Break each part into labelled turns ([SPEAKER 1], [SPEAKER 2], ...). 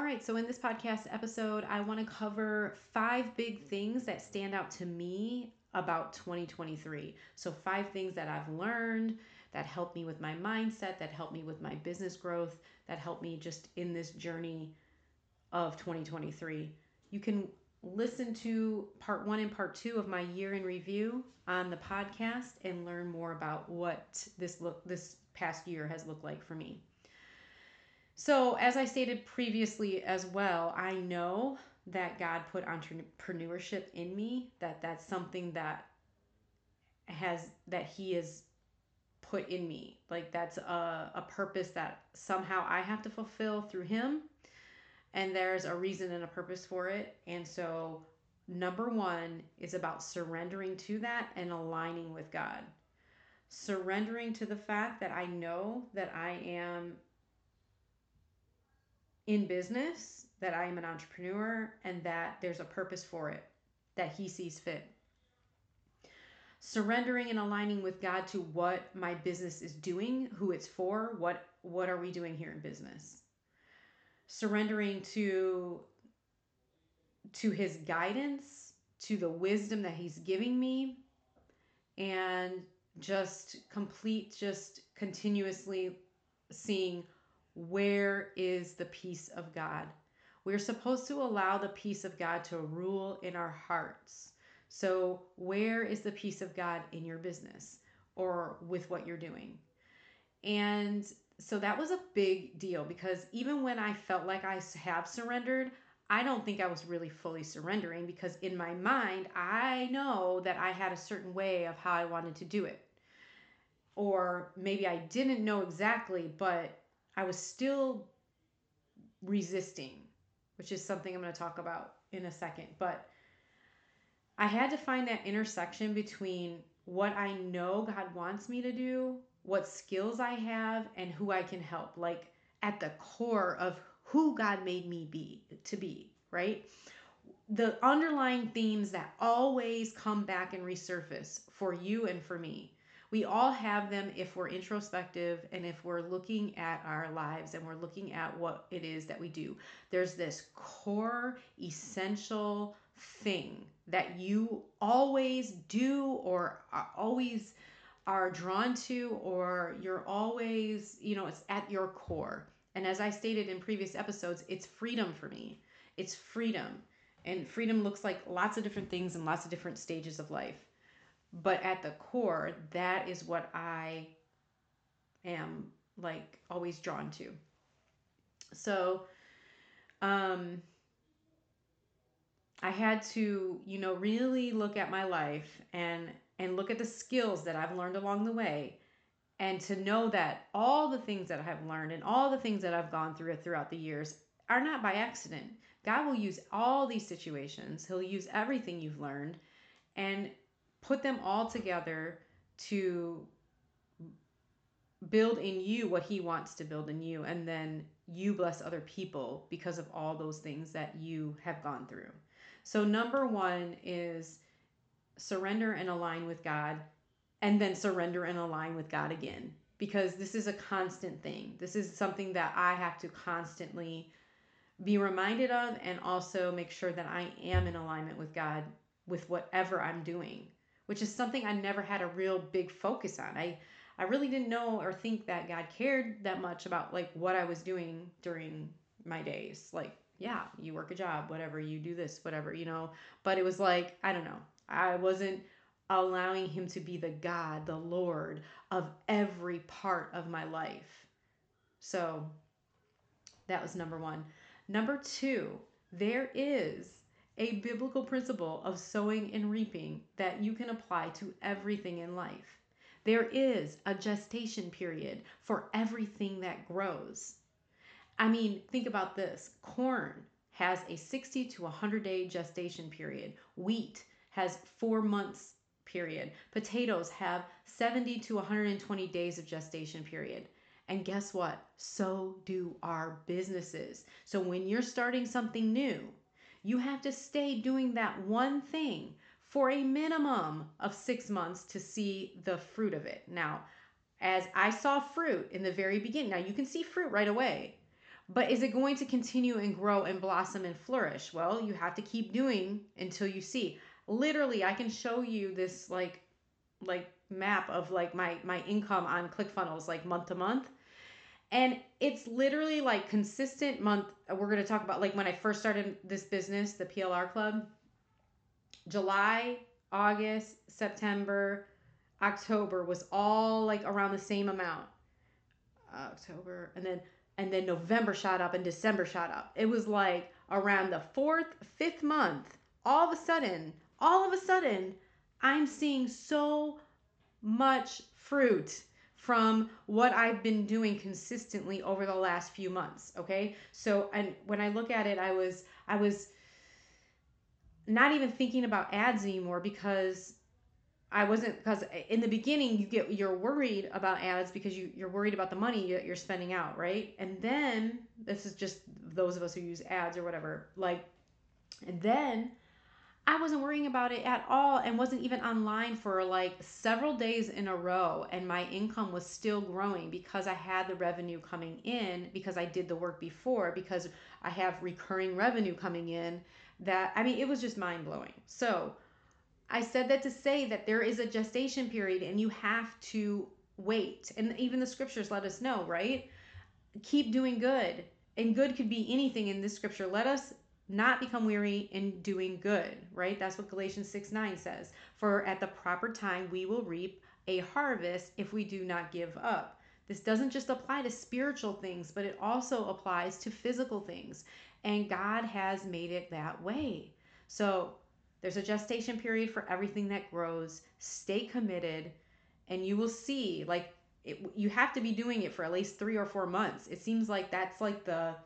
[SPEAKER 1] right, so in this podcast episode, I want to cover 5 big things that stand out to me about 2023. So, 5 things that I've learned that help me with my mindset, that help me with my business growth, that help me just in this journey of 2023. You can listen to part 1 and part 2 of my year in review on the podcast and learn more about what this past year has looked like for me. So, as I stated previously as well, I know that God put entrepreneurship in me, that's something that he has put in me. Like that's a purpose that somehow I have to fulfill through him, and there's a reason and a purpose for it. And so number 1 is about surrendering to that and aligning with God. Surrendering to the fact that I know that I am in business, that I am an entrepreneur, and that there's a purpose for it that he sees fit. Surrendering and aligning with God to what my business is doing, who it's for, what are we doing here in business. Surrendering to his guidance, to the wisdom that he's giving me, and just continuously seeing where is the peace of God. We're supposed to allow the peace of God to rule in our hearts. So where is the peace of God in your business or with what you're doing? And so that was a big deal, because even when I felt like I have surrendered, I don't think I was really fully surrendering, because in my mind, I know that I had a certain way of how I wanted to do it. Or maybe I didn't know exactly, but I was still resisting, which is something I'm going to talk about in a second. But I had to find that intersection between what I know God wants me to do, what skills I have, and who I can help. Like at the core of who God made me to be, right? The underlying themes that always come back and resurface for you and for me. We all have them if we're introspective and if we're looking at our lives and we're looking at what it is that we do. There's this core, essential thing that you always do or always are drawn to, or you're always, it's at your core. And as I stated in previous episodes, it's freedom for me. It's freedom. And freedom looks like lots of different things in lots of different stages of life. But at the core, that is what I am like always drawn to. So I had to, really look at my life and look at the skills that I've learned along the way, and to know that all the things that I have learned and all the things that I've gone through throughout the years are not by accident. God will use all these situations. He'll use everything you've learned and put them all together to build in you what he wants to build in you. And then you bless other people because of all those things that you have gone through. So number 1 is surrender and align with God, and then surrender and align with God again, because this is a constant thing. This is something that I have to constantly be reminded of, and also make sure that I am in alignment with God with whatever I'm doing, which is something I never had a real big focus on. I really didn't know or think that God cared that much about like what I was doing during my days. Like, yeah, you work a job, whatever, you do this, whatever, but it was like, I don't know. I wasn't allowing him to be the God, the Lord of every part of my life. So that was number 1. Number 2, there is a biblical principle of sowing and reaping that you can apply to everything in life. There is a gestation period for everything that grows. I mean, think about this. Corn has a 60 to 100 day gestation period. Wheat has 4 months period. Potatoes have 70 to 120 days of gestation period. And guess what? So do our businesses. So when you're starting something new, you have to stay doing that one thing for a minimum of 6 months to see the fruit of it. Now, as I saw fruit in the very beginning, now you can see fruit right away, But is it going to continue and grow and blossom and flourish? Well, you have to keep doing until you see. Literally, I can show you this like map of like my income on ClickFunnels like month to month. And it's literally like consistent month. We're going to talk about like when I first started this business, the PLR Club, July, August, September, October was all like around the same amount. October, and then November shot up and December shot up. It was like around the fourth, fifth month, all of a sudden, I'm seeing so much fruit from what I've been doing consistently over the last few months. Okay. So, and when I look at it, I was not even thinking about ads anymore because I wasn't, because in the beginning you're worried about ads because you're worried about the money that you're spending out, right? And then this is just those of us who use ads or whatever. Like, and then I wasn't worrying about it at all and wasn't even online for like several days in a row. And my income was still growing because I had the revenue coming in, because I did the work before, because I have recurring revenue coming in. That, I mean, it was just mind blowing. So I said that to say that there is a gestation period and you have to wait. And even the scriptures let us know, right? Keep doing good. And good could be anything in this scripture. Let us not become weary in doing good, right? That's what Galatians 6:9 says. For at the proper time we will reap a harvest if we do not give up. This doesn't just apply to spiritual things, but it also applies to physical things. And God has made it that way. So there's a gestation period for everything that grows. Stay committed, and you will see, like, you have to be doing it for at least 3 or 4 months. It seems like that's like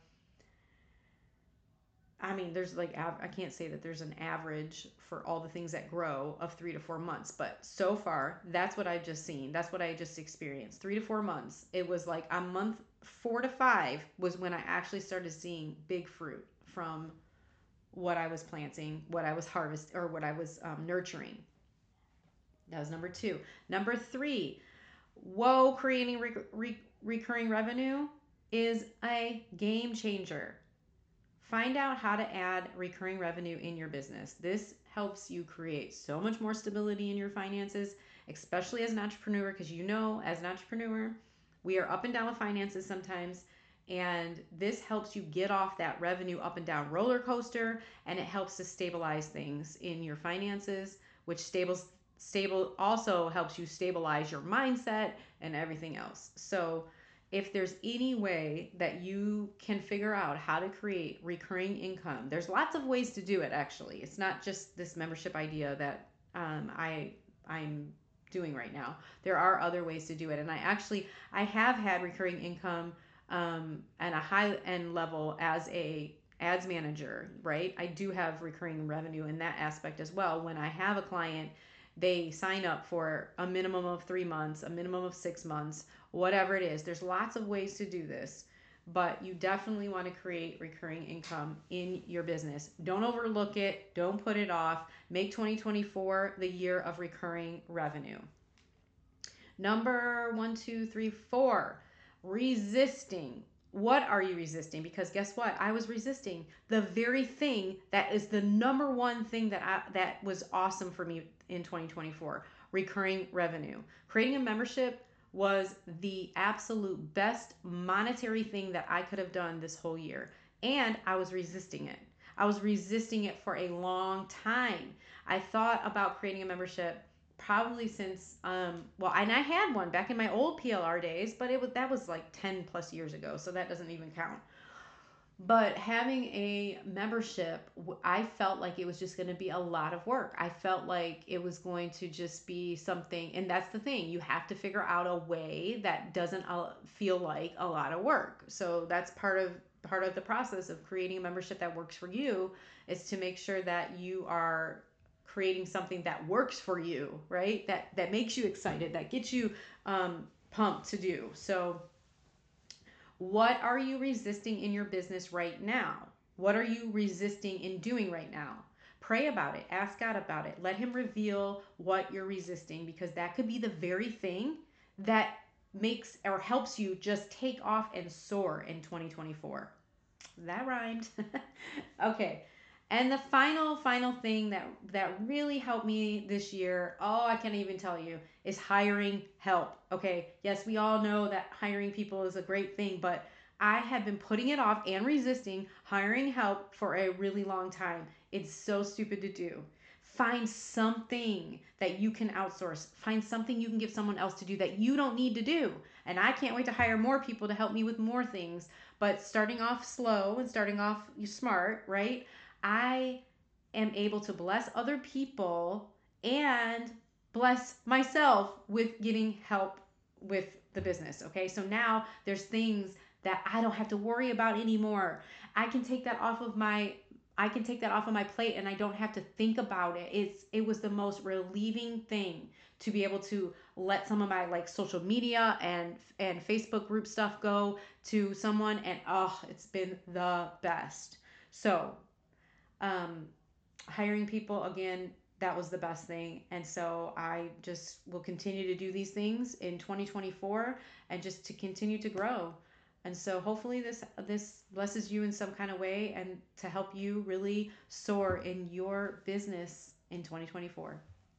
[SPEAKER 1] I mean, there's like, I can't say that there's an average for all the things that grow of 3 to 4 months, but so far, that's what I've just seen. That's what I just experienced. 3 to 4 months. It was like a month 4 to 5 was when I actually started seeing big fruit from what I was planting, what I was harvesting, or what I was nurturing. That was number two. Number three, whoa, creating recurring revenue is a game changer. Find out how to add recurring revenue in your business. This helps you create so much more stability in your finances, especially as an entrepreneur, because you know, as an entrepreneur, we are up and down with finances sometimes. And this helps you get off that revenue up and down roller coaster, and it helps to stabilize things in your finances, which stable also helps you stabilize your mindset and everything else. So if there's any way that you can figure out how to create recurring income, there's lots of ways to do it. Actually, it's not just this membership idea that I'm doing right now. There are other ways to do it, and I have had recurring income at a high end level as a ads manager, right? I do have recurring revenue in that aspect as well. When I have a client, they sign up for a minimum of 3 months, a minimum of 6 months, whatever it is. There's lots of ways to do this, but you definitely want to create recurring income in your business. Don't overlook it, don't put it off. Make 2024 the year of recurring revenue. Number one, two, three, four, resisting. What are you resisting? Because guess what? I was resisting the very thing that is the number one thing that was awesome for me in 2024, recurring revenue. Creating a membership was the absolute best monetary thing that I could have done this whole year. And I was resisting it. I was resisting it for a long time. I thought about creating a membership probably since well, and I had one back in my old PLR days, but that was like 10 plus years ago, so that doesn't even count. But having a membership, I felt like it was just going to be a lot of work. I felt like it was going to just be something, and that's the thing. You have to figure out a way that doesn't feel like a lot of work. So that's part of the process of creating a membership that works for you, is to make sure that you are creating something that works for you, right? That makes you excited, that gets you pumped to do. So what are you resisting in your business right now? What are you resisting in doing right now? Pray about it. Ask God about it. Let Him reveal what you're resisting, because that could be the very thing that makes or helps you just take off and soar in 2024. That rhymed. Okay. And the final thing that really helped me this year, oh, I can't even tell you, is hiring help. Okay. Yes, we all know that hiring people is a great thing, but I have been putting it off and resisting hiring help for a really long time. It's so stupid to do. Find something that you can outsource. Find something you can give someone else to do that you don't need to do. And I can't wait to hire more people to help me with more things. But starting off slow and starting off smart, right? I am able to bless other people and bless myself with getting help with the business. Okay. So now there's things that I don't have to worry about anymore. I can take that off of my I can take that off of my plate and I don't have to think about it. It was the most relieving thing to be able to let some of my like social media and Facebook group stuff go to someone, and oh, it's been the best. So, um hiring people again, that was the best thing. And so I just will continue to do these things in 2024 and just to continue to grow. And so hopefully this blesses you in some kind of way and to help you really soar in your business in 2024.